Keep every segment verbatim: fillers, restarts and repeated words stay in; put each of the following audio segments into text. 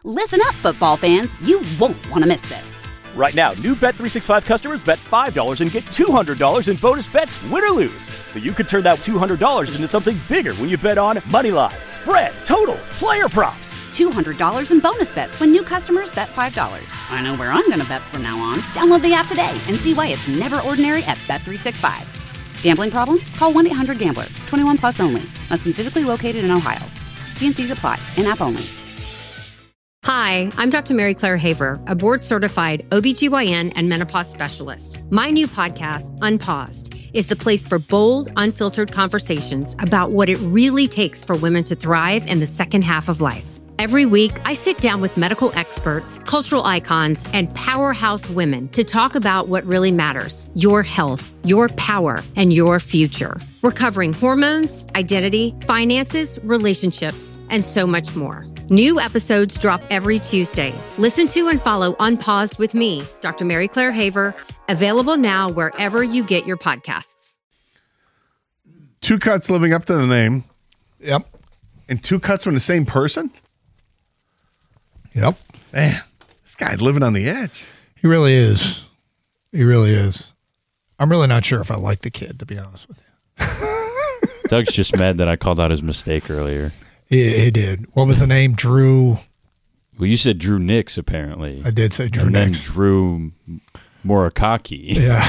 Listen up, football fans. You won't want to miss this. Right now, new Bet three sixty-five customers bet five dollars and get two hundred dollars in bonus bets, win or lose. So you could turn that two hundred dollars into something bigger when you bet on money line, spread, totals, player props. two hundred dollars in bonus bets when new customers bet five dollars. I know where I'm going to bet from now on. Download the app today and see why it's never ordinary at Bet three sixty-five. Gambling problem? Call one eight hundred gambler. twenty-one plus only. Must be physically located in Ohio. T and C's apply. In-app only. Hi, I'm Doctor Mary Claire Haver, a board-certified O B G Y N and menopause specialist. My new podcast, Unpaused, is the place for bold, unfiltered conversations about what it really takes for women to thrive in the second half of life. Every week, I sit down with medical experts, cultural icons, and powerhouse women to talk about what really matters: your health, your power, and your future. We're covering hormones, identity, finances, relationships, and so much more. New episodes drop every Tuesday. Listen to and follow Unpaused with me, Doctor Mary Claire Haver, available now wherever you get your podcasts. Two Cuts living up to the name. Yep. And Two Cuts from the same person? Yep. Man, this guy's living on the edge. He really is. He really is. I'm really not sure if I like the kid, to be honest with you. Doug's just mad that I called out his mistake earlier. He, he did. What was the name? Drew. Well, you said Drew Nix, apparently. I did say Drew and Nix. And then Drew Morakaki. Yeah.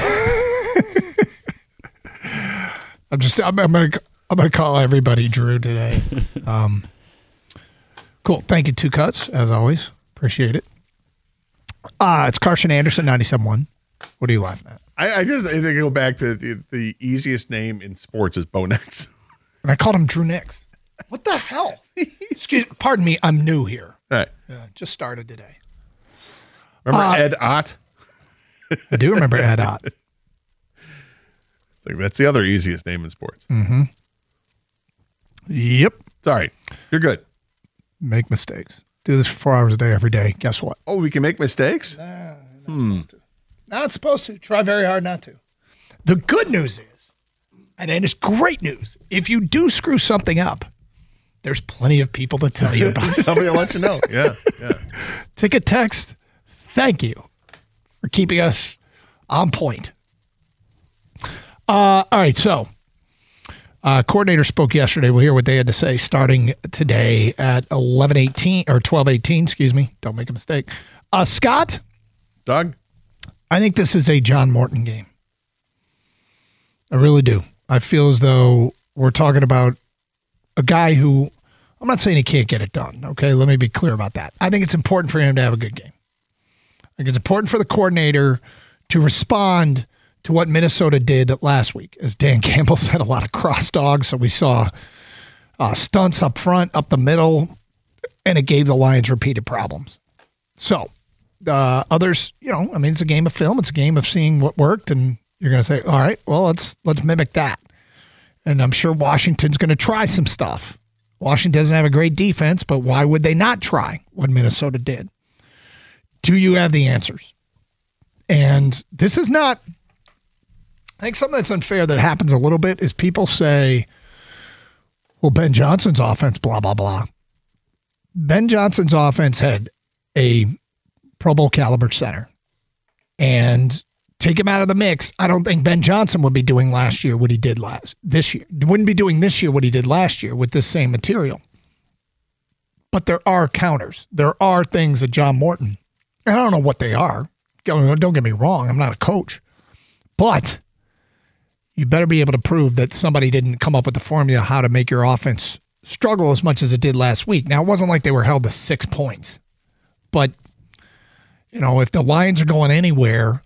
I'm just. I'm, I'm gonna. I'm gonna call everybody Drew today. Um. Cool. Thank you, Two Cuts, as always. Appreciate it. Uh, it's Carson Anderson, ninety-seven point one. What are you laughing at? I, I just I think I go back to the, the easiest name in sports is Bo Nix. And I called him Drew Nix. What the hell? Excuse, pardon me, I'm new here. All right. Yeah, just started today. Remember uh, Ed Ott? I do remember Ed Ott. Like that's the other easiest name in sports. Mm-hmm. Yep. Sorry. You're good. Make mistakes. Do this for four hours a day every day. Guess what? Oh, we can make mistakes? Nah, not hmm. supposed to. Not supposed to. Try very hard not to. The good news is, and it's great news, if you do screw something up, there's plenty of people to tell you about it. Somebody will let you know. Yeah, yeah. Take a text. Thank you for keeping us on point. Uh, all right, so uh, coordinator spoke yesterday. We'll hear what they had to say starting today at eleven eighteen or twelve eighteen. Excuse me. Don't make a mistake. Uh, Scott? Doug? I think this is a John Morton game. I really do. I feel as though we're talking about a guy who, I'm not saying he can't get it done, okay? Let me be clear about that. I think it's important for him to have a good game. I think it's important for the coordinator to respond to what Minnesota did last week. As Dan Campbell said, a lot of cross dogs, so we saw uh, stunts up front, up the middle, and it gave the Lions repeated problems. So, uh, others, you know, I mean, it's a game of film. It's a game of seeing what worked, and you're going to say, all right, well, let's let's mimic that. And I'm sure Washington's going to try some stuff. Washington doesn't have a great defense, but why would they not try what Minnesota did? Do you have the answers? And this is not, I think something that's unfair that happens a little bit is people say, well, Ben Johnson's offense, blah, blah, blah. Ben Johnson's offense had a Pro Bowl caliber center. And take him out of the mix, I don't think Ben Johnson would be doing last year what he did last this year. Wouldn't be doing this year what he did last year with this same material. But there are counters. There are things that John Morton, and I don't know what they are. Don't get me wrong, I'm not a coach. But you better be able to prove that somebody didn't come up with the formula how to make your offense struggle as much as it did last week. Now, it wasn't like they were held to six points. But, you know, if the Lions are going anywhere,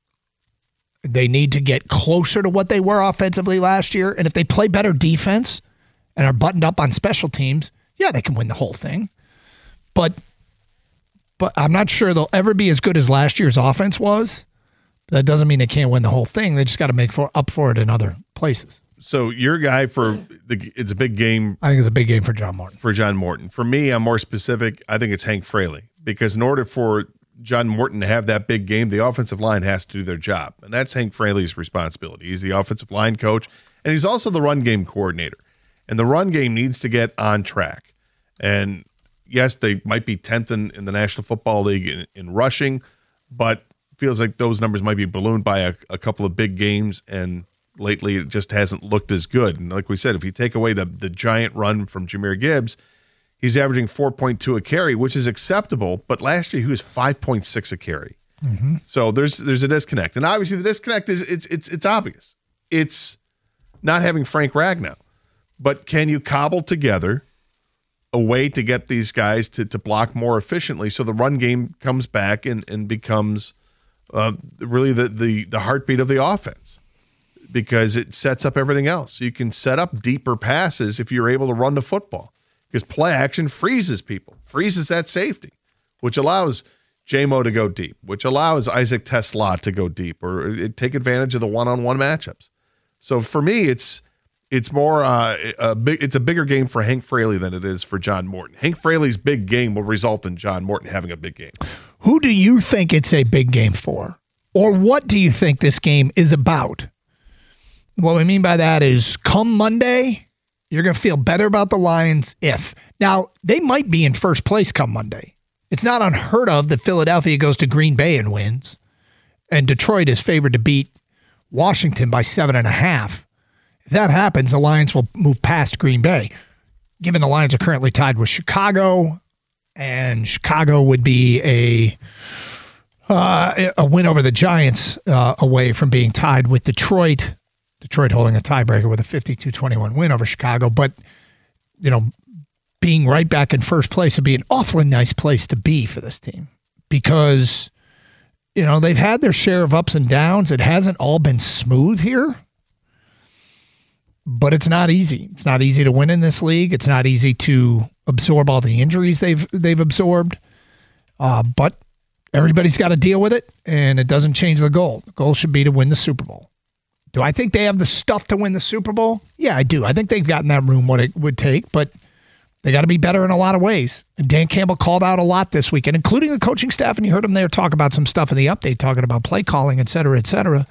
they need to get closer to what they were offensively last year. And if they play better defense and are buttoned up on special teams, yeah, they can win the whole thing. But but I'm not sure they'll ever be as good as last year's offense was. That doesn't mean they can't win the whole thing. They just got to make for, up for it in other places. So your guy for the it's a big game. I think it's a big game for John Morton. For John Morton. For me, I'm more specific. I think it's Hank Fraley. Because in order for John Morton to have that big game, the offensive line has to do their job. And that's Hank Fraley's responsibility. He's the offensive line coach, and he's also the run game coordinator. And the run game needs to get on track. And yes, they might be tenth in, in the National Football League in, in rushing, but feels like those numbers might be ballooned by a, a couple of big games, and lately it just hasn't looked as good. And like we said, if you take away the the giant run from Jahmyr Gibbs, he's averaging four point two a carry, which is acceptable, but last year he was five point six a carry. Mm-hmm. So there's there's a disconnect. And obviously the disconnect is it's it's it's obvious. It's not having Frank Ragnow. But can you cobble together a way to get these guys to, to block more efficiently so the run game comes back and, and becomes uh, really the, the, the heartbeat of the offense? Because it sets up everything else. You can set up deeper passes if you're able to run the football. Because play action freezes people, freezes that safety, which allows J-Mo to go deep, which allows Isaac Tesla to go deep or take advantage of the one-on-one matchups. So for me, it's it's more uh, a big, it's a bigger game for Hank Fraley than it is for John Morton. Hank Fraley's big game will result in John Morton having a big game. Who do you think it's a big game for? Or what do you think this game is about? What I mean by that is come Monday, you're going to feel better about the Lions if. Now, they might be in first place come Monday. It's not unheard of that Philadelphia goes to Green Bay and wins, and Detroit is favored to beat Washington by seven and a half. If that happens, the Lions will move past Green Bay. Given the Lions are currently tied with Chicago, and Chicago would be a uh, a win over the Giants uh, away from being tied with Detroit. Detroit holding a tiebreaker with a fifty-two twenty-one win over Chicago. But, you know, being right back in first place would be an awfully nice place to be for this team because, you know, they've had their share of ups and downs. It hasn't all been smooth here, but it's not easy. It's not easy to win in this league. It's not easy to absorb all the injuries they've they've absorbed, uh, but everybody's got to deal with it, and it doesn't change the goal. The goal should be to win the Super Bowl. Do I think they have the stuff to win the Super Bowl? Yeah, I do. I think they've got in that room what it would take, but they got to be better in a lot of ways. And Dan Campbell called out a lot this weekend, including the coaching staff, and you heard him there talk about some stuff in the update, talking about play calling, et cetera, et cetera.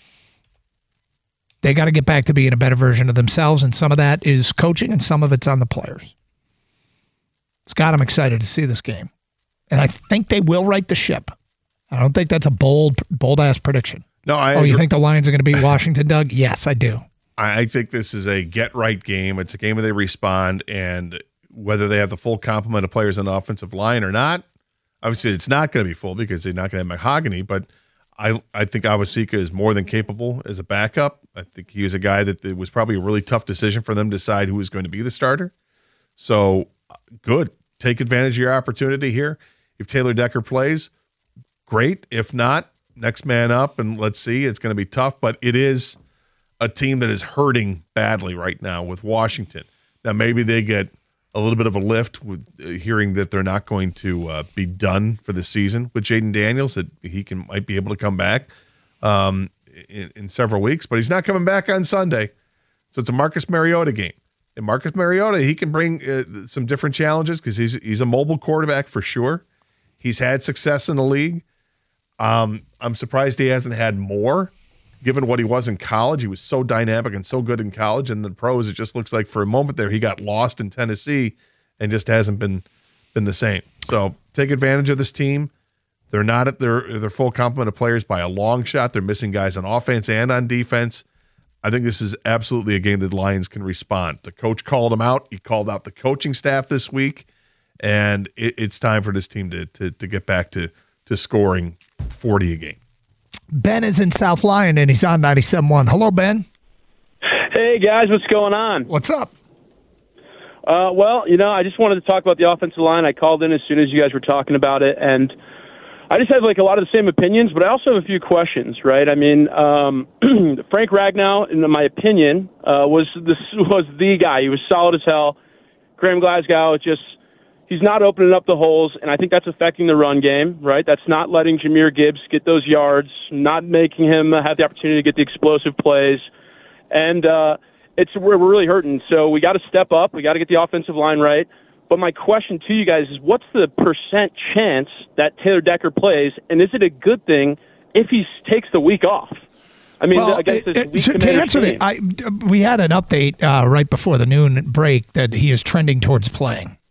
They got to get back to being a better version of themselves, and some of that is coaching, and some of it's on the players. Scott, I'm excited to see this game. And I think they will right the ship. I don't think that's a bold, bold-ass prediction. No, I oh, you think the Lions are going to beat Washington, Doug? Yes, I do. I think this is a get-right game. It's a game where they respond, and whether they have the full complement of players on the offensive line or not, obviously it's not going to be full because they're not going to have Mahogany, but I I think Awosika is more than capable as a backup. I think he was a guy that it was probably a really tough decision for them to decide who was going to be the starter. So, good. Take advantage of your opportunity here. If Taylor Decker plays, great. If not, next man up, and let's see. It's going to be tough, but it is a team that is hurting badly right now with Washington. Now, maybe they get a little bit of a lift with uh, hearing that they're not going to uh, be done for the season with Jaden Daniels, that he can might be able to come back um, in, in several weeks, but he's not coming back on Sunday. So it's a Marcus Mariota game. And Marcus Mariota, he can bring uh, some different challenges because he's he's a mobile quarterback for sure. He's had success in the league. Um, I'm surprised he hasn't had more, given what he was in college. He was so dynamic and so good in college. And the pros, it just looks like for a moment there he got lost in Tennessee and just hasn't been been the same. So take advantage of this team. They're not at their their full complement of players by a long shot. They're missing guys on offense and on defense. I think this is absolutely a game that the Lions can respond. The coach called them out. He called out the coaching staff this week, and it, it's time for this team to to, to get back to to scoring forty a game. Ben is in South Lyon, and he's on ninety-seven point one. Hello, Ben. Hey, guys. What's going on? What's up? Uh, well, you know, I just wanted to talk about the offensive line. I called in as soon as you guys were talking about it, and I just have like a lot of the same opinions, but I also have a few questions, right? I mean, um, Frank Ragnow, in my opinion, uh, was this was the guy. He was solid as hell. Graham Glasgow, just he's not opening up the holes, and I think that's affecting the run game, right? That's not letting Jahmyr Gibbs get those yards, not making him have the opportunity to get the explosive plays, and uh, it's we're really hurting. So we got to step up. We got to get the offensive line right. But my question to you guys is, what's the percent chance that Taylor Decker plays, and is it a good thing if he takes the week off? I mean, well, against this it, weak to Commanders answer team. it, I, we had an update uh, right before the noon break that he is trending towards playing.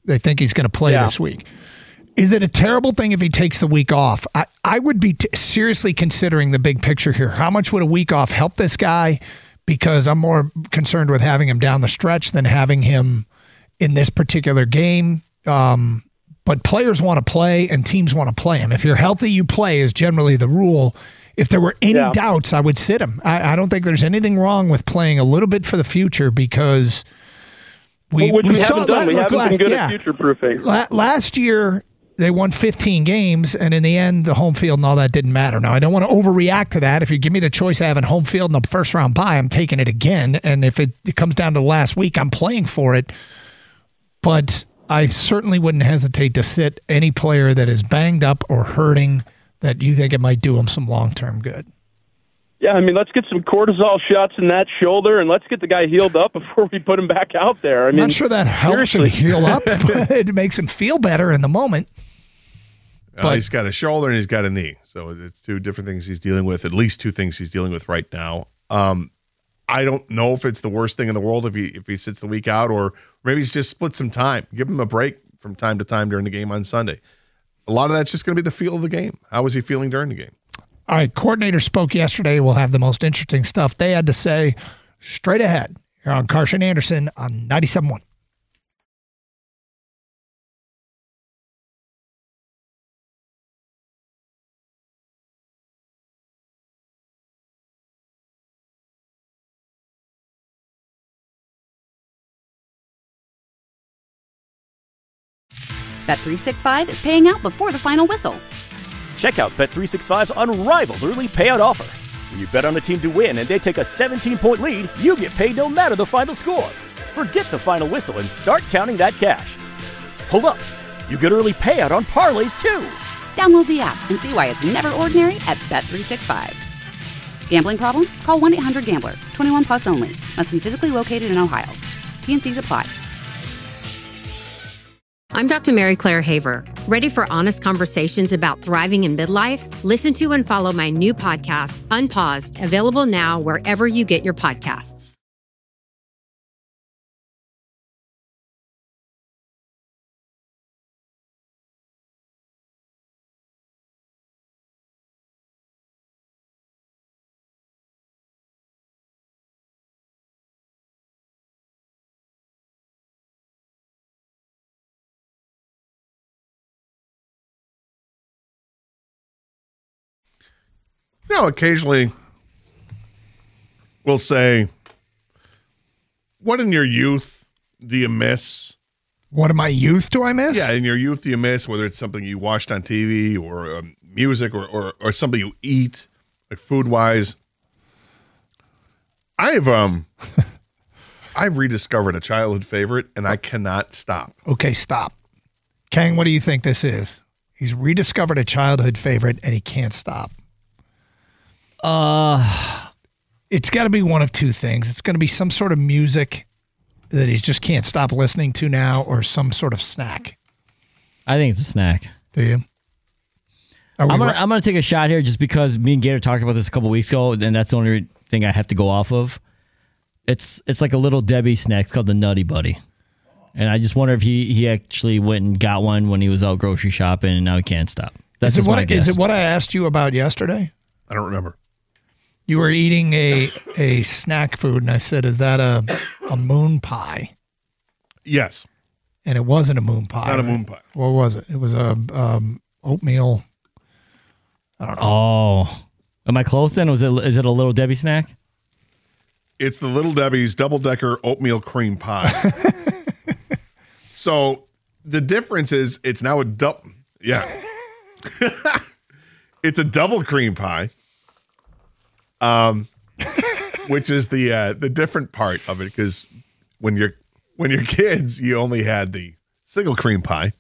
They think he's going to play Yeah. this week. Is it a terrible thing if he takes the week off? I, I would be t- seriously considering the big picture here. How much would a week off help this guy? Because I'm more concerned with having him down the stretch than having him in this particular game. Um, but players want to play and teams want to play him. If you're healthy, you play is generally the rule. If there were any Yeah. doubts, I would sit him. I, I don't think there's anything wrong with playing a little bit for the future because we, Which we, we saw haven't done. We look, haven't la- been good yeah. at future-proofing. La- last year, they won fifteen games, and in the end, the home field and all that didn't matter. Now, I don't want to overreact to that. If you give me the choice of having home field in the first round bye, I'm taking it again. And if it, it comes down to the last week, I'm playing for it. But I certainly wouldn't hesitate to sit any player that is banged up or hurting that you think it might do him some long-term good. Yeah, I mean, let's get some cortisol shots in that shoulder, and let's get the guy healed up before we put him back out there. I I'm mean, not sure that helps him seriously. heal up, but it makes him feel better in the moment. Uh, But- he's got a shoulder and he's got a knee. So it's two different things he's dealing with, at least two things he's dealing with right now. Um, I don't know if it's the worst thing in the world if he if he sits the week out, or maybe he's just split some time. Give him a break from time to time during the game on Sunday. A lot of that's just going to be the feel of the game. How was he feeling during the game? All right, coordinator spoke yesterday. We'll have the most interesting stuff they had to say straight ahead here on Carson Anderson on ninety-seven point one. Bet three sixty-five is paying out before the final whistle. Check out Bet three sixty-five's unrivaled early payout offer. When you bet on a team to win and they take a seventeen-point lead, you get paid no matter the final score. Forget the final whistle and start counting that cash. Hold up. You get early payout on parlays, too. Download the app and see why it's never ordinary at Bet three sixty-five. Gambling problem? Call one eight hundred gambler. twenty-one plus only. Must be physically located in Ohio. T N Cs apply. I'm Doctor Mary Claire Haver. Ready for honest conversations about thriving in midlife? Listen to and follow my new podcast, Unpaused, available now wherever you get your podcasts. You know, occasionally we'll say, what in your youth do you miss? What in my youth do I miss? Yeah, in your youth do you miss, whether it's something you watched on T V or um, music or, or, or something you eat, like food-wise. I've um, I've rediscovered a childhood favorite, and I cannot stop. Okay, stop. Kang, what do you think this is? He's rediscovered a childhood favorite, and he can't stop. Uh, It's got to be one of two things. It's going to be some sort of music that he just can't stop listening to now, or some sort of snack. I think it's a snack. Do you? Are we I'm gonna right? I'm gonna take a shot here just because me and Gator talked about this a couple weeks ago, and that's the only thing I have to go off of. It's it's like a little Debbie snack. It's called the Nutty Buddy, and I just wonder if he he actually went and got one when he was out grocery shopping, and now he can't stop. That's is, it just what, my I- guess. is it what I asked you about yesterday? I don't remember. You were eating a a snack food, and I said, "Is that a a moon pie?" Yes, And it wasn't a moon pie. not a right? moon pie. What was it? It was a um, oatmeal. Oh, am I close then? Was it is it a little Debbie snack? It's the Little Debbie's double decker oatmeal cream pie. So the difference is it's now a double. Yeah, it's a double cream pie. Um, which is the uh, the different part of it, because when you're when you're kids, you only had the single cream pie.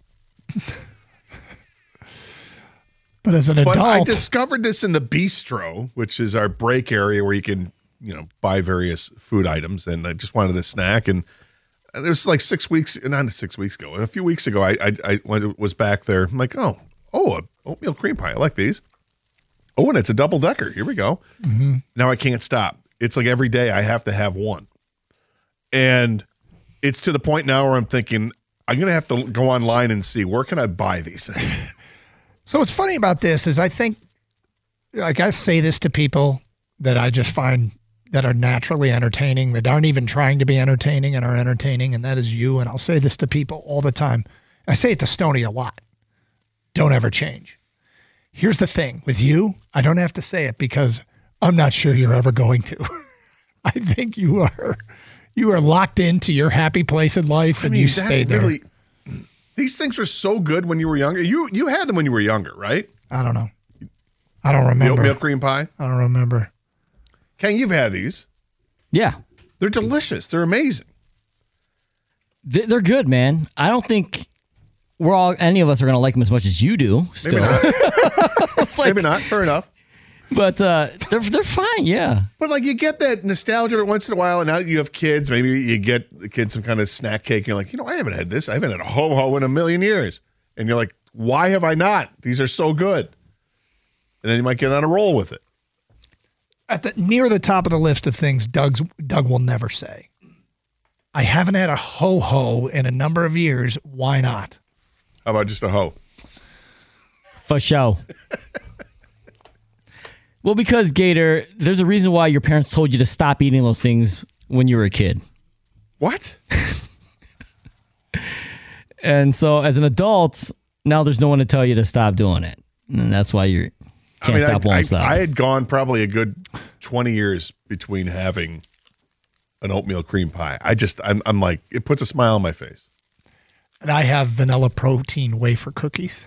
But as an But adult, I discovered this in the bistro, which is our break area where you can, you know, buy various food items. And I just wanted a snack. And it was like six weeks, not six weeks ago, a few weeks ago, I, I, I was back there. I'm like, oh, oh, a oatmeal cream pie. I like these. Oh, and it's a double decker. Here we go. Mm-hmm. Now I can't stop. It's like every day I have to have one. And it's to the point now where I'm thinking, I'm going to have to go online and see where can I buy these things. So what's funny about this is I think, like I say this to people that I just find that are naturally entertaining, that aren't even trying to be entertaining and are entertaining, and that is you. And I'll say this to people all the time. I say it to Stoney a lot. Don't ever change. Here's the thing. With you, I don't have to say it because I'm not sure you're ever going to. I think you are you are locked into your happy place in life, and I mean, you stay there. Really, these things were so good when you were younger. You you had them when you were younger, right? I don't know. I don't remember. The oatmeal cream pie? I don't remember. Ken, you've had these. Yeah. They're delicious. They're amazing. They're good, man. I don't think we're all, any of us are going to like them as much as you do still. Maybe not. like, Maybe not. Fair enough. But uh, they're they're fine, yeah. But like you get that nostalgia every once in a while, and now that you have kids, maybe you get the kids some kind of snack cake, and you're like, you know, I haven't had this. I haven't had a ho-ho in a million years. And you're like, why have I not? These are so good. And then you might get on a roll with it. At the near the top of the list of things Doug's, Doug will never say. I haven't had a ho-ho in a number of years. Why not? How about just a ho? For sure. Well, because, Gator, there's a reason why your parents told you to stop eating those things when you were a kid. What? And so as an adult, now there's no one to tell you to stop doing it. And that's why you can't I mean, stop, I, won't I, stop. I had gone probably a good twenty years between having an oatmeal cream pie. I just, I'm, I'm like, it puts a smile on my face. And I have vanilla protein wafer cookies.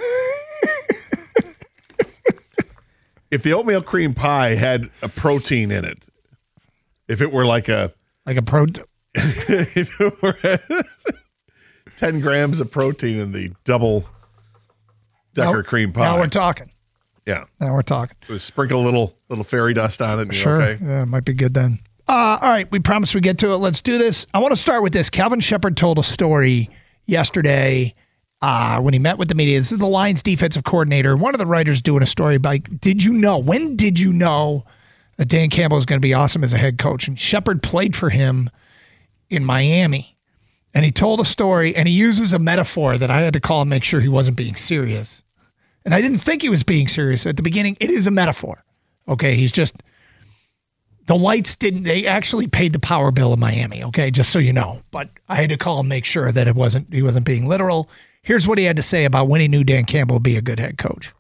If the oatmeal cream pie had a protein in it, if it were like a... Like a pro... if it were ten grams of protein in the double decker now, cream pie. Now we're talking. Yeah. Now we're talking. So sprinkle a little little fairy dust on it. And sure. You're okay. Yeah, it might be good then. Uh, all right. We promised we'd get to it. Let's do this. I want to start with this. Calvin Shepard told a story yesterday uh, when he met with the media. This is the Lions defensive coordinator. One of the writers doing a story about, did you know, when did you know that Dan Campbell is going to be awesome as a head coach? And Shepard played for him in Miami. And he told a story, and he uses a metaphor that I had to call and make sure he wasn't being serious. And I didn't think he was being serious at the beginning. It is a metaphor. Okay, he's just, the lights didn't, they actually paid the power bill in Miami, okay, just so you know. But I had to call and make sure that it wasn't, he wasn't being literal. Here's what he had to say about when he knew Dan Campbell would be a good head coach.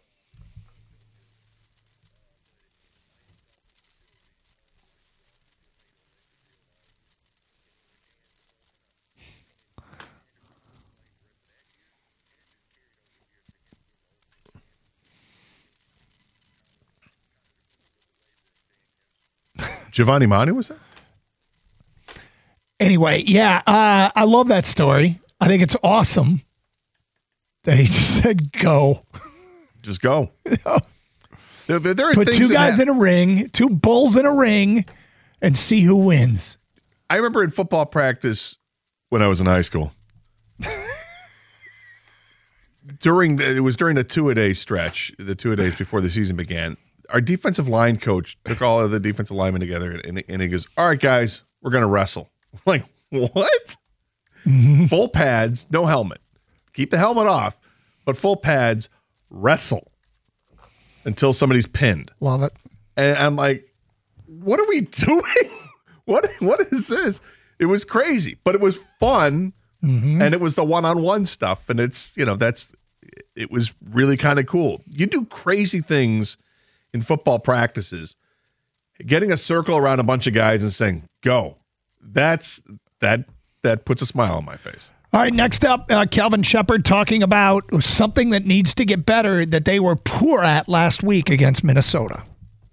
Giovanni Manu was that? Anyway, yeah, uh, I love that story. I think it's awesome that he just said go. Just go. You know? there, there, there are Put two guys ha- in a ring, two bulls in a ring, and see who wins. I remember in football practice when I was in high school. during the, it was during the two-a-day stretch, the two-a-days before the season began. Our defensive line coach took all of the defensive linemen together, and, and he goes, all right, guys, we're going to wrestle. I'm like, what? Mm-hmm. Full pads, no helmet. Keep the helmet off, but full pads, wrestle until somebody's pinned. Love it. And I'm like, what are we doing? what What is this? It was crazy, but it was fun, mm-hmm. and it was the one-on-one stuff, and it's, you know, that's, it was really kind of cool. You do crazy things in football practices, getting a circle around a bunch of guys and saying, go. That's that that puts a smile on my face. All right, next up, uh, Calvin Shepard talking about something that needs to get better that they were poor at last week against Minnesota.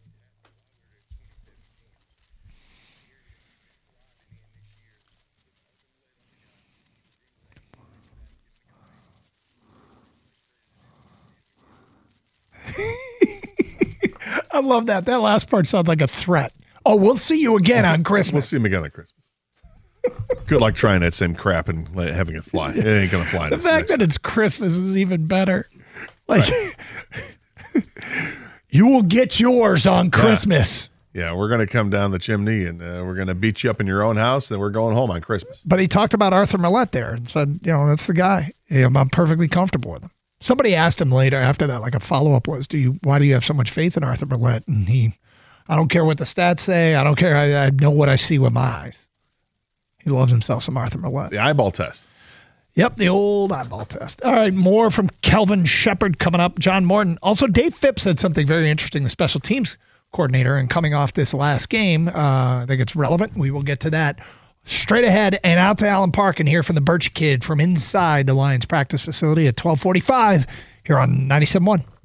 I love that. That last part sounds like a threat. Oh, we'll see you again on Christmas. We'll see him again on Christmas. Good luck trying that same crap and having it fly. It ain't going to fly. The fact that it's Christmas is even better. Like, right. You will get yours on Christmas. Yeah. Yeah, we're going to come down the chimney and uh, we're going to beat you up in your own house, and we're going home on Christmas. But he talked about Arthur Millette there and said, you know, that's the guy. Yeah, I'm perfectly comfortable with him. Somebody asked him later after that, like a follow-up was, "Do you? Why do you have so much faith in Arthur Millette?" And he, I don't care what the stats say. I don't care. I, I know what I see with my eyes. He loves himself some Arthur Millette. The eyeball test. Yep, the old eyeball test. All right, more from Kelvin Shepard coming up. John Morton. Also, Dave Phipps said something very interesting, the special teams coordinator, and coming off this last game, uh, I think it's relevant. We will get to that straight ahead and out to Allen Park and hear from the Birch Kid from inside the Lions practice facility at twelve forty-five here on ninety-seven point one.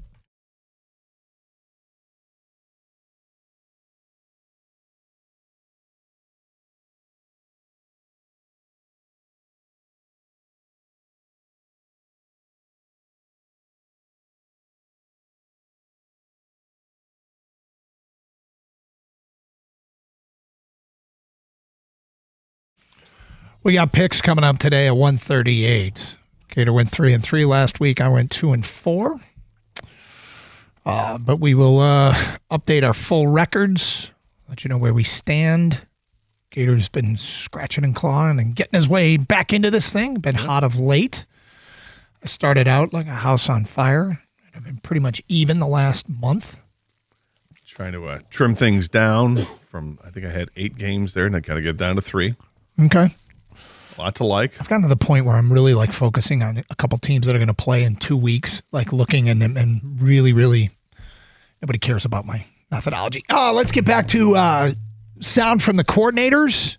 We got picks coming up today at one thirty-eight. Gator went three and three last week. I went two and four. Uh, but we will uh, update our full records, let you know where we stand. Gator's been scratching and clawing and getting his way back into this thing. Been hot of late. I started out like a house on fire. I've been pretty much even the last month. Trying to uh, trim things down from, I think I had eight games there, and I got to get down to three. Okay. A lot to like. I've gotten to the point where I'm really like focusing on a couple teams that are going to play in two weeks, like looking and and really, really, nobody cares about my methodology. Oh, let's get back to uh, sound from the coordinators.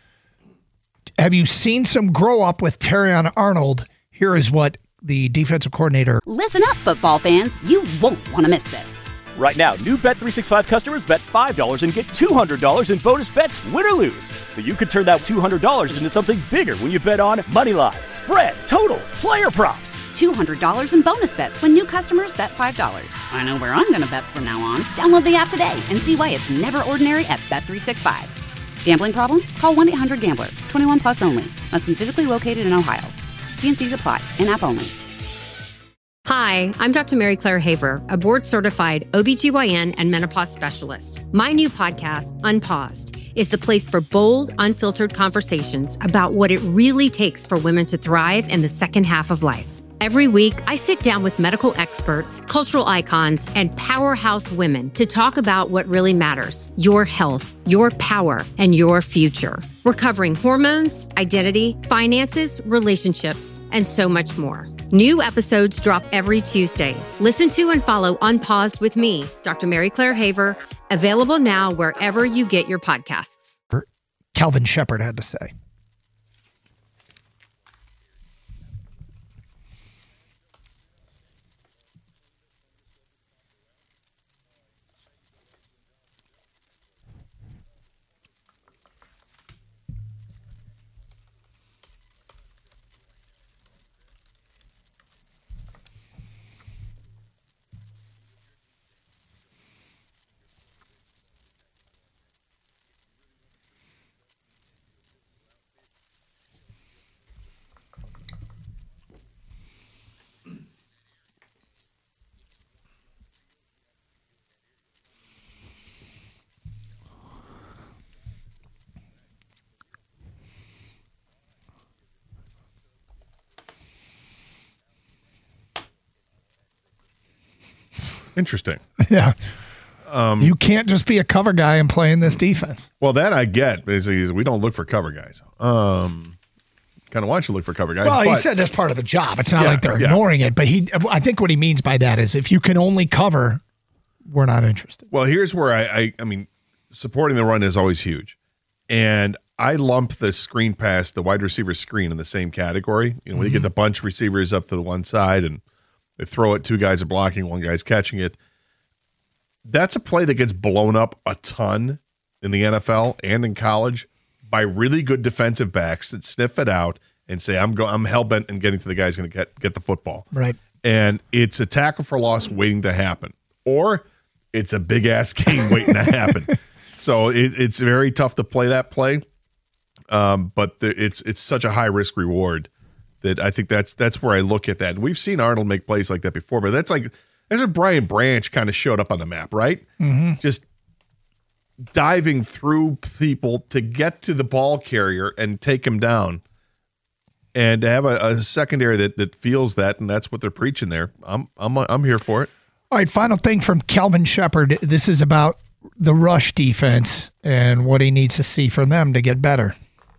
Have you seen some grow up with Terrion Arnold? Here is what the defensive coordinator. Listen up, football fans. You won't want to miss this. Right now, new Bet three sixty-five customers bet five dollars and get two hundred dollars in bonus bets, win or lose. So you could turn that two hundred dollars into something bigger when you bet on money line, spread, totals, player props. two hundred dollars in bonus bets when new customers bet five dollars. I know where I'm going to bet from now on. Download the app today and see why it's never ordinary at Bet three sixty-five. Gambling problem? Call one eight hundred gambler. twenty-one plus only. Must be physically located in Ohio. T and C's apply. In-app only. Hi, I'm Doctor Mary Claire Haver, a board-certified O B G Y N and menopause specialist. My new podcast, Unpaused, is the place for bold, unfiltered conversations about what it really takes for women to thrive in the second half of life. Every week, I sit down with medical experts, cultural icons, and powerhouse women to talk about what really matters: your health, your power, and your future. We're covering hormones, identity, finances, relationships, and so much more. New episodes drop every Tuesday. Listen to and follow Unpaused with me, Doctor Mary Claire Haver, available now wherever you get your podcasts. Kelvin Shepard had to say. Interesting. Yeah. Um, you can't just be a cover guy and play in this defense. Well, that I get. Basically, is we don't look for cover guys. Um, kind of want you to look for cover guys. Well, he but, said that's part of the job. It's not Yeah, like they're yeah. ignoring it, but he. I think what he means by that is if you can only cover, we're not interested. Well, here's where I, I, I mean, supporting the run is always huge, and I lump the screen pass, the wide receiver screen, in the same category. You know, when you get the bunch receivers up to the one side and they throw it, two guys are blocking, one guy's catching it. That's a play that gets blown up a ton in the N F L and in college by really good defensive backs that sniff it out and say, I'm go- I'm hell-bent in getting to the guy who's going to get get the football. Right. And it's a tackle for loss waiting to happen. Or it's a big-ass game waiting to happen. So it, it's very tough to play that play. Um, but the, it's it's such a high-risk reward that I think that's that's where I look at that. And we've seen Arnold make plays like that before, but that's like that's where Brian Branch kind of showed up on the map, right? Mm-hmm. Just diving through people to get to the ball carrier and take him down. And to have a, a secondary that, that feels that, and that's what they're preaching there. I'm I'm I'm here for it. All right, final thing from Kelvin Shepard. This is about the rush defense and what he needs to see from them to get better.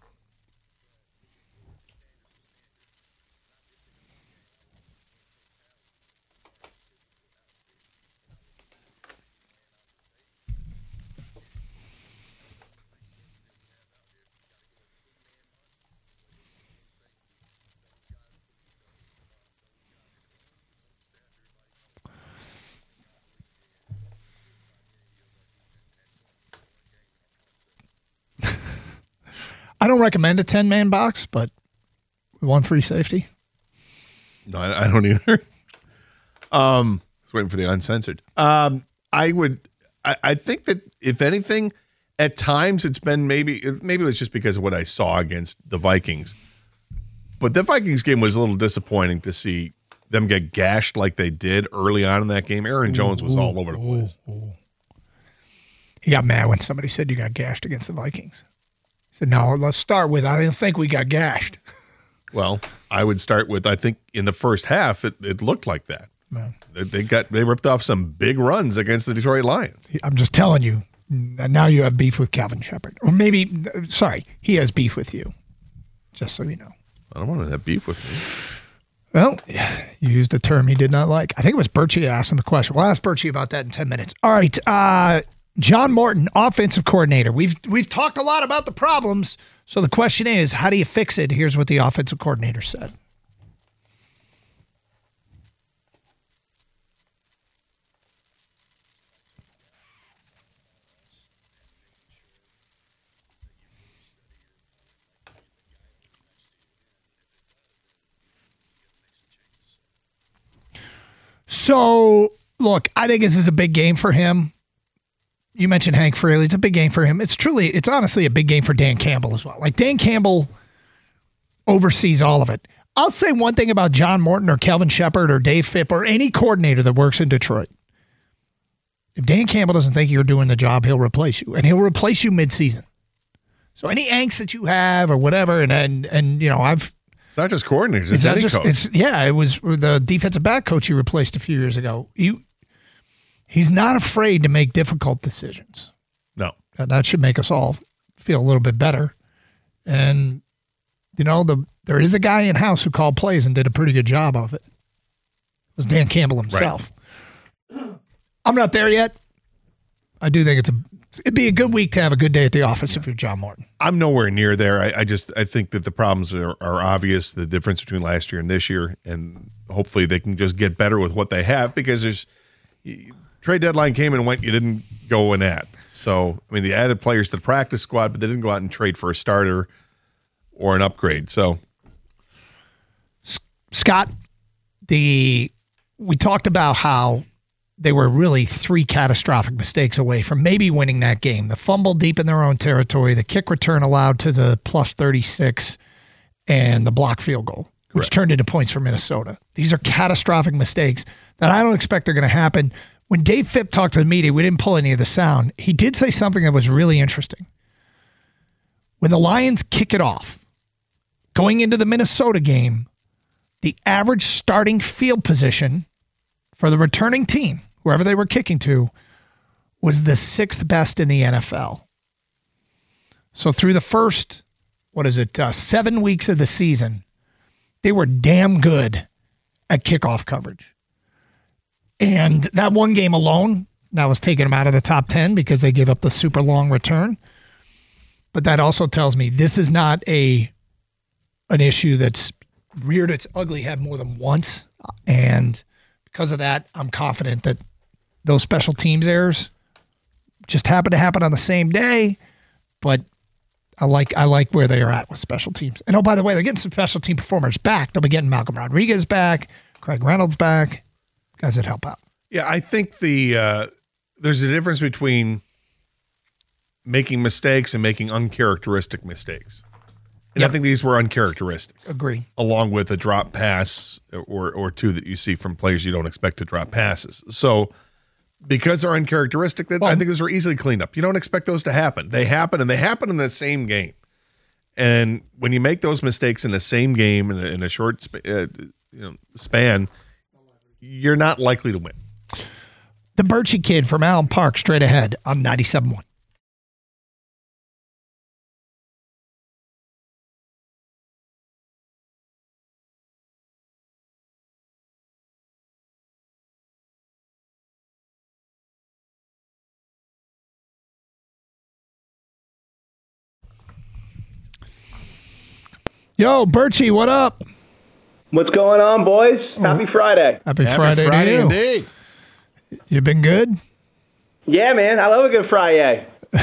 I don't recommend a ten-man box, but one free safety. No, I, I don't either. Um, I was waiting for the uncensored. Um, I would, I, I think that if anything, at times it's been maybe, maybe it was just because of what I saw against the Vikings. But the Vikings game was a little disappointing to see them get gashed like they did early on in that game. Aaron Jones was ooh, all over the place. Ooh, ooh. He got mad when somebody said you got gashed against the Vikings. He said, no, let's start with, I didn't think we got gashed. Well, I would start with, I think in the first half, it, it looked like that. Yeah. They, they got they ripped off some big runs against the Detroit Lions. I'm just telling you, now you have beef with Calvin Shepard. Or maybe, sorry, he has beef with you, just so you know. I don't want to have beef with me. Well, you used a term he did not like. I think it was Birchie that asked him the question. We'll ask Birchie about that in ten minutes. All right, uh, John Morton, offensive coordinator. We've we've talked a lot about the problems, so the question is, how do you fix it? Here's what the offensive coordinator said. So, look, I think this is a big game for him. You mentioned Hank Fraley. It's a big game for him. It's truly, it's honestly a big game for Dan Campbell as well. Like, Dan Campbell oversees all of it. I'll say one thing about John Morton or Kelvin Shepard or Dave Phipp or any coordinator that works in Detroit. If Dan Campbell doesn't think you're doing the job, he'll replace you. And he'll replace you midseason. So any angst that you have or whatever, and, and, and you know, I've... It's not just coordinators, it's, It's not any just, coach. it's, yeah, it was the defensive back coach he replaced a few years ago. You, he's not afraid to make difficult decisions. No. And that should make us all feel a little bit better. And, you know, the there is a guy in-house who called plays and did a pretty good job of it. It was Dan Campbell himself. Right. I'm not there yet. I do think it's a it'd be a good week to have a good day at the office if you're John Morton. I'm nowhere near there. I, I just I think that the problems are, are obvious, the difference between last year and this year, and hopefully they can just get better with what they have, because there's trade deadline came and went, you didn't go and add. So, I mean, they added players to the practice squad, but they didn't go out and trade for a starter or an upgrade. So, Scott, the we talked about how they were really three catastrophic mistakes away from maybe winning that game. The fumble deep in their own territory, the kick return allowed to the plus thirty-six, and the block field goal, which Correct. turned into points for Minnesota. These are catastrophic mistakes that I don't expect are going to happen. When Dave Phipp talked to the media, we didn't pull any of the sound. He did say something that was really interesting. When the Lions kick it off, going into the Minnesota game, the average starting field position for the returning team, whoever they were kicking to, was the sixth best in the N F L. So through the first, what is it, uh, seven weeks of the season, they were damn good at kickoff coverage. And that one game alone, that was taking them out of the top ten because they gave up the super long return. But that also tells me this is not a an issue that's reared its ugly head more than once. And because of that, I'm confident that those special teams errors just happen to happen on the same day. But I like I like where they are at with special teams. And oh, by the way, they're getting some special team performers back. They'll be getting Malcolm Rodriguez back, Craig Reynolds back, guys that help out. yeah, I think the uh, there's a difference between making mistakes and making uncharacteristic mistakes. And Yep. I think these were uncharacteristic, Agree. along with a drop pass or or two that you see from players you don't expect to drop passes. So because they're uncharacteristic, that Well, I think those are easily cleaned up. You don't expect those to happen. They happen, and they happen in the same game. And when you make those mistakes in the same game in a, in a short sp- uh, you know, span, you're not likely to win. The Birchie Kid from Allen Park, straight ahead on ninety-seven point one. Yo, Birchie, what up? What's going on, boys? Happy Friday. Happy, Happy Friday, Friday to you. indeed. You been good? Yeah, man. I love a good Friday.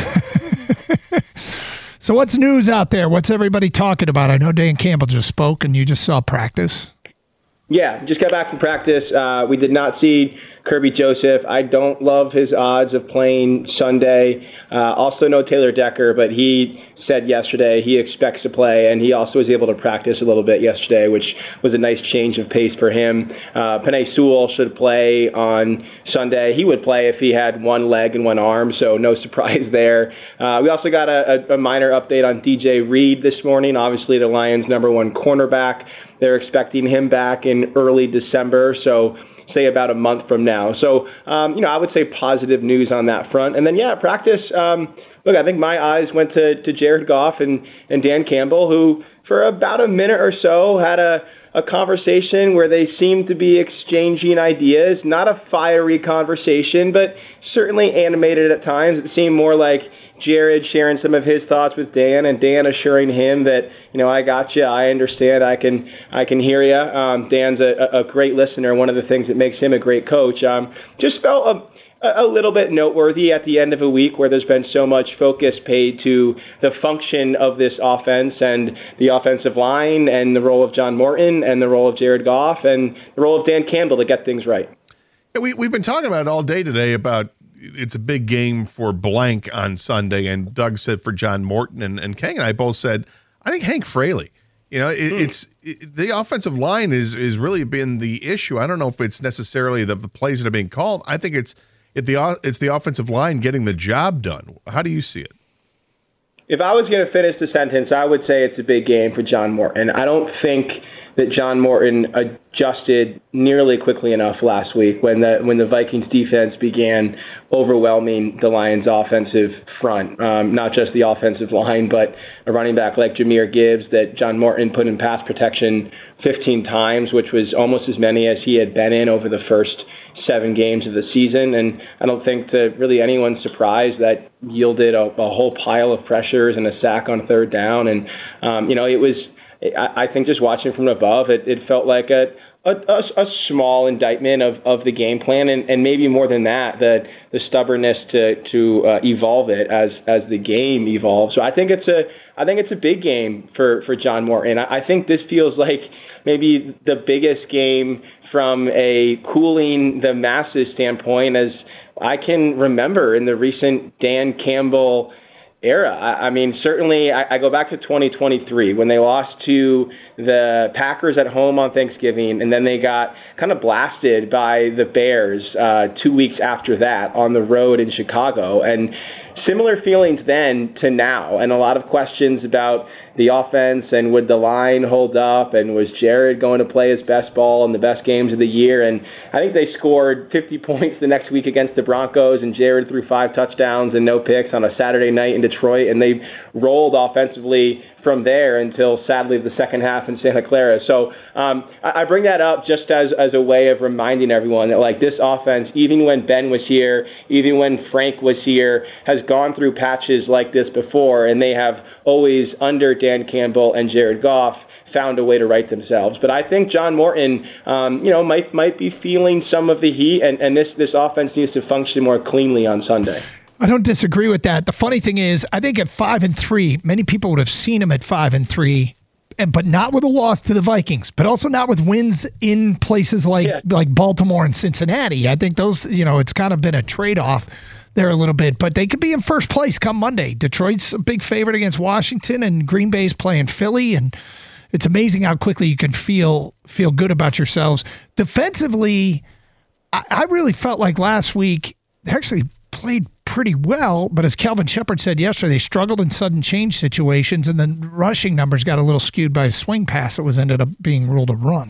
So what's news out there? What's everybody talking about? I know Dan Campbell just spoke, and you just saw practice. Yeah, just got back from practice. Uh, we did not see Kirby Joseph. I don't love his odds of playing Sunday. Uh, also no Taylor Decker, but he said yesterday he expects to play, and he also was able to practice a little bit yesterday, which was a nice change of pace for him. Uh, Penei Sewell should play on Sunday. He would play if he had one leg and one arm, so no surprise there. Uh, we also got a, a minor update on D J Reed this morning, obviously the Lions' number one cornerback. They're expecting him back in early December, so say about a month from now. So, um, you know, I would say positive news on that front. And then, yeah, practice, um, look, I think my eyes went to, to Jared Goff and, and Dan Campbell, who for about a minute or so had a, a conversation where they seemed to be exchanging ideas, not a fiery conversation, but certainly animated at times. It seemed more like Jared sharing some of his thoughts with Dan, and Dan assuring him that, you know, I got you, I understand, I can, I can hear you. Um, Dan's a, a great listener. One of the things that makes him a great coach. Um, just felt a, a little bit noteworthy at the end of a week where there's been so much focus paid to the function of this offense and the offensive line and the role of John Morton and the role of Jared Goff and the role of Dan Campbell to get things right. Yeah, we we've been talking about it all day today about. It's a big game for blank on Sunday, and Doug said for John Morton, and, and Kang and I both said, I think Hank Fraley. You know, it, mm. it's it, the offensive line is is really been the issue. I don't know if it's necessarily the, the plays that are being called. I think it's it the it's the offensive line getting the job done. How do you see it? If I was going to finish the sentence, I would say it's a big game for John Morton. I don't think that John Morton adjusted nearly quickly enough last week when the when the Vikings defense began overwhelming the Lions offensive front, um, not just the offensive line, but a running back like Jahmyr Gibbs that John Morton put in pass protection fifteen times, which was almost as many as he had been in over the first seven games of the season. And I don't think to really anyone's surprise that yielded a, a whole pile of pressures and a sack on third down. And, um, you know, it was, I think just watching from above, it, it felt like a, a, a small indictment of, of the game plan, and, and maybe more than that, the the stubbornness to to uh, evolve it as as the game evolves. So I think it's a I think it's a big game for, for John Morton. I, I think this feels like maybe the biggest game from a cooling the masses standpoint as I can remember in the recent Dan Campbell era. I, I mean, certainly I, I go back to twenty twenty-three when they lost to the Packers at home on Thanksgiving, and then they got kind of blasted by the Bears uh, two weeks after that on the road in Chicago. And similar feelings then to now, and a lot of questions about the offense and would the line hold up, and was Jared going to play his best ball in the best games of the year. And I think they scored fifty points the next week against the Broncos, and Jared threw five touchdowns and no picks on a Saturday night in Detroit, and they rolled offensively from there until, sadly, the second half in Santa Clara. So um, I, I bring that up just as, as a way of reminding everyone that, like, this offense, even when Ben was here, even when Frank was here, has gone through patches like this before, and they have always, under Dan Campbell and Jared Goff, found a way to right themselves. But I think John Morton, um, you know, might might be feeling some of the heat, and, and this, this offense needs to function more cleanly on Sunday. I don't disagree with that. The funny thing is, I think at five and three, many people would have seen him at five and three, and but not with a loss to the Vikings, but also not with wins in places like yeah. like Baltimore and Cincinnati. I think those, you know, it's kind of been a trade-off there a little bit, but they could be in first place come Monday. Detroit's a big favorite against Washington, and Green Bay's playing Philly, and it's amazing how quickly you can feel feel good about yourselves. Defensively, I, I really felt like last week they actually played pretty well, but as Kelvin Shepard said yesterday, they struggled in sudden change situations, and then rushing numbers got a little skewed by a swing pass that was ended up being ruled a run.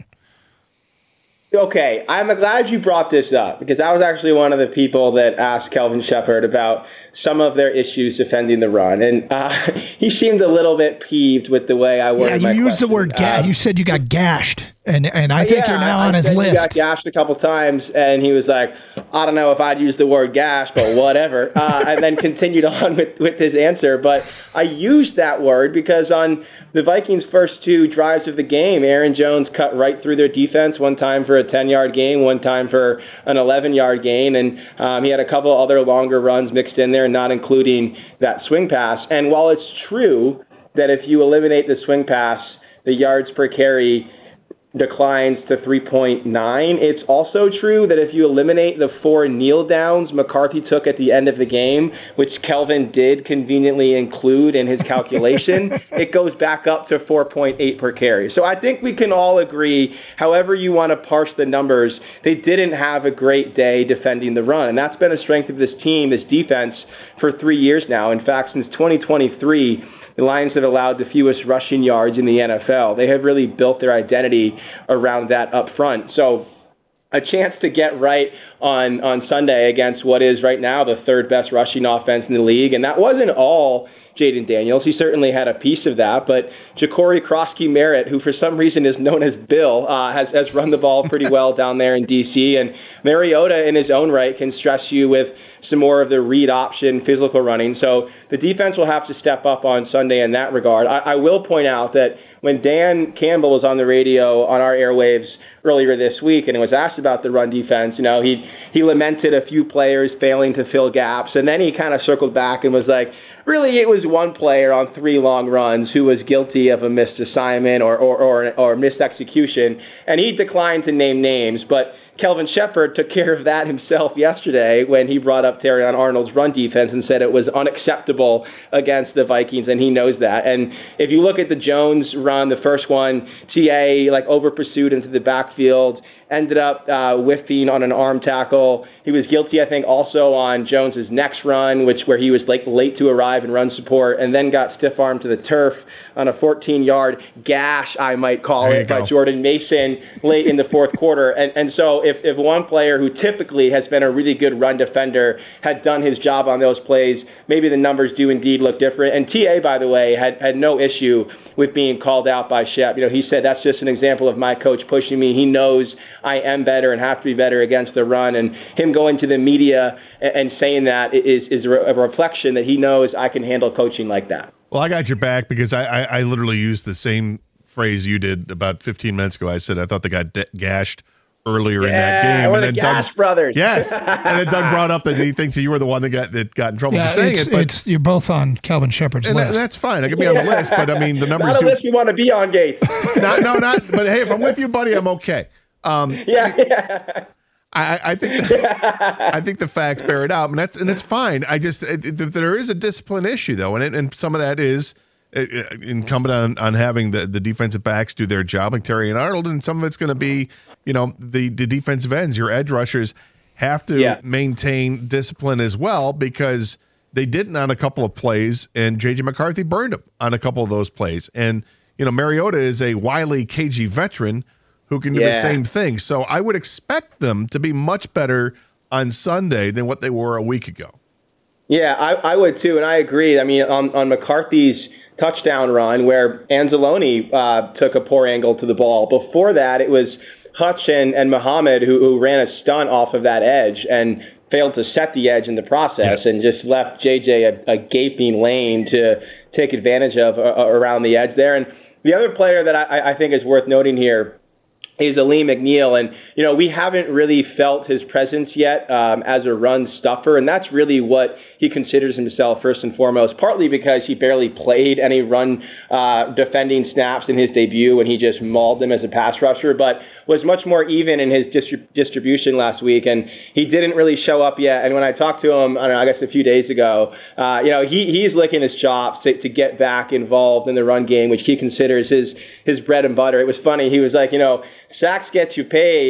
Okay, I'm glad you brought this up, because I was actually one of the people that asked Kelvin Shepard about some of their issues defending the run, and uh, he seemed a little bit peeved with the way I worded yeah, you my used question. the word ga- um, you said you got gashed, and and I think yeah, you're now I, on I his said list. He got gashed a couple times, and he was like, I don't know if I'd use the word gash, but whatever, uh, and then continued on with, with his answer. But I used that word because on the Vikings' first two drives of the game, Aaron Jones cut right through their defense, one time for a ten-yard gain, one time for an eleven-yard gain, and um, he had a couple other longer runs mixed in there, not including that swing pass. And while it's true that if you eliminate the swing pass, the yards per carry declines to three point nine. It's also true that if you eliminate the four kneel downs McCarthy took at the end of the game, which Kelvin did conveniently include in his calculation, it goes back up to four point eight per carry. So I think we can all agree, however you want to parse the numbers, they didn't have a great day defending the run. And that's been a strength of this team, this defense, for three years now. In fact, since twenty twenty-three, the Lions have allowed the fewest rushing yards in the N F L. They have really built their identity around that up front. So a chance to get right on, on Sunday against what is right now the third best rushing offense in the league. And that wasn't all Jaden Daniels. He certainly had a piece of that. But Ja'Cory Krosky-Merritt, who for some reason is known as Bill, uh, has, has run the ball pretty well down there in D C. And Mariota in his own right can stress you with some more of the read option physical running. So the defense will have to step up on Sunday in that regard. I, I will point out that when Dan Campbell was on the radio on our airwaves earlier this week and was asked about the run defense, you know, he, he lamented a few players failing to fill gaps. And then he kind of circled back and was like, really, it was one player on three long runs who was guilty of a missed assignment or, or, or, or missed execution. And he declined to name names, but Kelvin Shepard took care of that himself yesterday when he brought up Terrion Arnold's run defense and said it was unacceptable against the Vikings, and he knows that. And if you look at the Jones run, the first one, T A like over pursued into the backfield, ended up uh, whiffing on an arm tackle. He was guilty, I think, also on Jones's next run, which where he was like late to arrive in run support, and then got stiff armed to the turf on a fourteen-yard gash, I might call it, by Jordan Mason late in the fourth quarter. And and so if, if one player who typically has been a really good run defender had done his job on those plays, maybe the numbers do indeed look different. And T A, by the way, had, had no issue with being called out by Shep. You know, he said, that's just an example of my coach pushing me. He knows I am better and have to be better against the run. And him going to the media and, and saying that is, is a reflection that he knows I can handle coaching like that. Well, I got your back because I, I, I literally used the same phrase you did about fifteen minutes ago. I said I thought they got de- gashed earlier yeah, in that game. We're and the then Gash Doug, brothers. Yes. And then Doug brought up that he thinks that you were the one that got that got in trouble Yeah, for saying it's, it. But it's, you're both on Kelvin Shepard's and list. that, that's fine. I could be on the list, but I mean the numbers not a do. list you want to be on, Gates. not, no, not. But hey, if I'm with you, buddy, I'm okay. Um, yeah. yeah. I, I think the, I think the facts bear it out, and that's and it's fine. I just it, it, there is a discipline issue though, and it, and some of that is incumbent on, on having the, the defensive backs do their job, like Terrion Arnold, and some of it's going to be, you know, the, the defensive ends, your edge rushers have to yeah. maintain discipline as well, because they didn't on a couple of plays, and J J McCarthy burned them on a couple of those plays. And, you know, Mariota is a wily, cagey veteran who can do yeah. the same thing. So I would expect them to be much better on Sunday than what they were a week ago. Yeah, I, I would too, and I agree. I mean, on, on McCarthy's touchdown run where Anzalone uh, took a poor angle to the ball. Before that, it was Hutch and, and Muhammad who, who ran a stunt off of that edge and failed to set the edge in the process, yes. and just left J J a, a gaping lane to take advantage of uh, around the edge there. And the other player that I, I think is worth noting here is Aleem McNeil. And, you know, we haven't really felt his presence yet um, as a run stuffer, and that's really what he considers himself first and foremost, partly because he barely played any run uh, defending snaps in his debut when he just mauled them as a pass rusher, but was much more even in his distri- distribution last week, and he didn't really show up yet. And when I talked to him, I don't know, I guess a few days ago, uh, you know, he he's licking his chops to, to get back involved in the run game, which he considers his his bread and butter. It was funny. He was like, you know, sacks get you paid,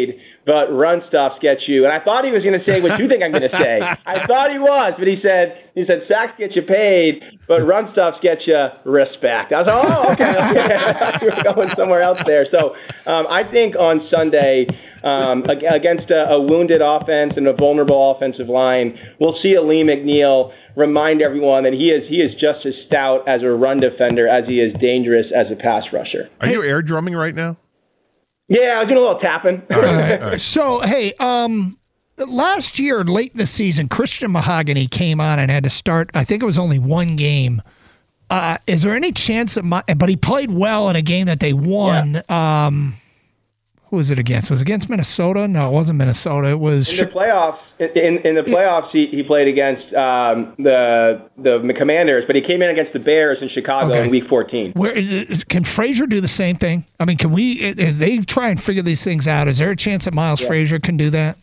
but run stuffs get you. And I thought he was going to say what you think I'm going to say. I thought he was, but he said he said sacks get you paid, but run stuffs get you respect. I was like, oh, okay. okay. I thought you were going somewhere else there. So um, I think on Sunday, um, against a, a wounded offense and a vulnerable offensive line, we'll see Lee McNeil remind everyone that he is he is just as stout as a run defender as he is dangerous as a pass rusher. Are you air drumming right now? Yeah, I was doing a little tapping. All right, all right. So, hey, um, last year, late in the season, Christian Mahogany came on and had to start, I think it was only one game. Uh, is there any chance that, my, but he played well in a game that they won. Yeah. Um, who was it against? Was it against Minnesota? No, it wasn't Minnesota. It was in the playoffs. In, in the playoffs, he, he played against um, the the Commanders, but he came in against the Bears in Chicago okay. in Week fourteen. Where can Frazier do the same thing? I mean, can we? As they try and figure these things out, is there a chance that Miles yeah. Frazier can do that?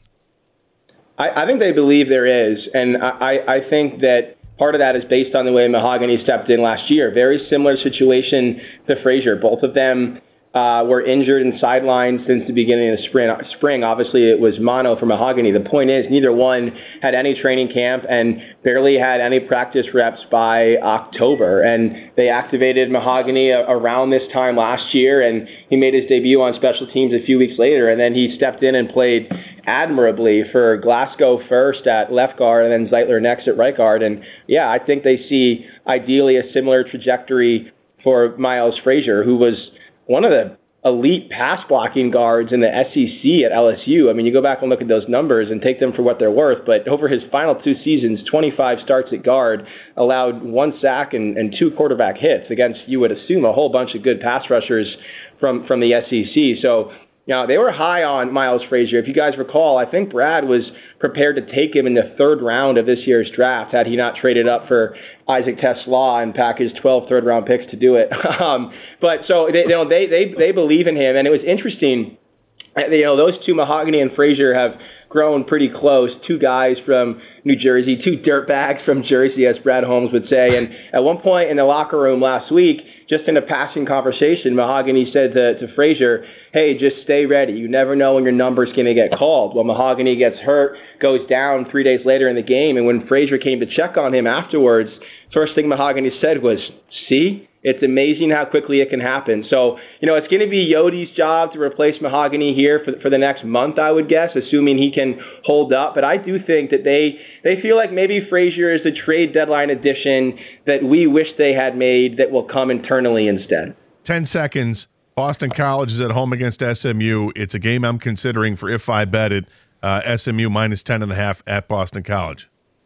I, I think they believe there is, and I, I think that part of that is based on the way Mahogany stepped in last year. Very similar situation to Frazier. Both of them Uh, were injured and sidelined since the beginning of the spring. Spring, obviously, it was mono for Mahogany. The point is, neither one had any training camp and barely had any practice reps by October. And they activated Mahogany a- around this time last year, and he made his debut on special teams a few weeks later. And then he stepped in and played admirably for Glasgow first at left guard and then Zeitler next at right guard. And yeah, I think they see ideally a similar trajectory for Miles Frazier, who was one of the elite pass blocking guards in the S E C at L S U. I mean, you go back and look at those numbers and take them for what they're worth, but over his final two seasons, twenty-five starts at guard, allowed one sack and, and two quarterback hits against, you would assume, a whole bunch of good pass rushers from, from the S E C. So, you know, they were high on Miles Frazier. If you guys recall, I think Brad was prepared to take him in the third round of this year's draft had he not traded up for Isaac TeSlaa and packaged twelve third-round picks to do it. um, but so they, you know, they they they believe in him, and it was interesting. You know, those two, Mahogany and Frazier, have grown pretty close. Two guys from New Jersey, two dirtbags from Jersey, as Brad Holmes would say. And at one point in the locker room last week, just in a passing conversation, Mahogany said to, to Frazier, hey, just stay ready. You never know when your number's going to get called. Well, Mahogany gets hurt, goes down three days later in the game, and when Frazier came to check on him afterwards, first thing Mahogany said was, see, it's amazing how quickly it can happen. So, you know, it's going to be Yode's job to replace Mahogany here for, for the next month, I would guess, assuming he can hold up. But I do think that they, they feel like maybe Frazier is the trade deadline addition that we wish they had made that will come internally instead. Ten seconds. Boston College is at home against S M U. It's a game I'm considering for if I bet it. Uh, S M U minus ten and a half at Boston College.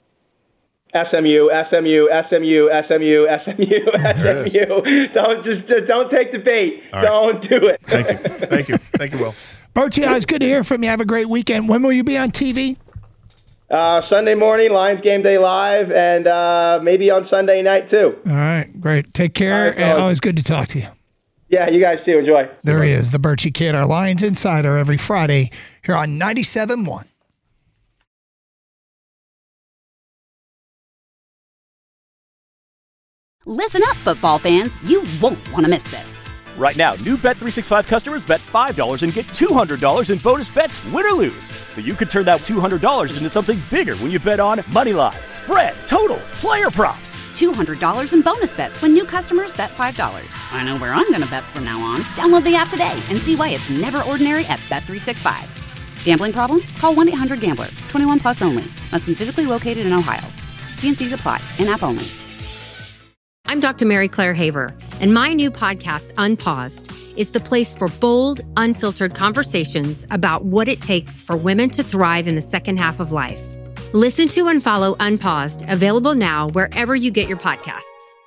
S M U, S M U, S M U, S M U, S M U, S M U. Don't just, just don't take the bait. Right. Don't do it. Thank you. Thank you. Thank you, Will. Birchie, it's good to hear from you. Have a great weekend. When will you be on T V? Uh, Sunday morning, Lions Game Day Live, and uh, maybe on Sunday night, too. All right. Great. Take care. Right, and always good to talk to you. Yeah, you guys too. Enjoy. There he is, the Birchie Kid, our Lions Insider, every Friday here on ninety-seven point one. Listen up, football fans. You won't want to miss this. Right now, new Bet three sixty-five customers bet five dollars and get two hundred dollars in bonus bets, win or lose. So you could turn that two hundred dollars into something bigger when you bet on moneyline, spread, totals, player props. two hundred dollars in bonus bets when new customers bet five dollars. I know where I'm going to bet from now on. Download the app today and see why it's never ordinary at Bet three sixty-five. Gambling problem? Call one eight hundred gambler. twenty-one plus only. Must be physically located in Ohio. T and C's apply. In-app only. I'm Doctor Mary Claire Haver, and my new podcast, Unpaused, is the place for bold, unfiltered conversations about what it takes for women to thrive in the second half of life. Listen to and follow Unpaused, available now wherever you get your podcasts.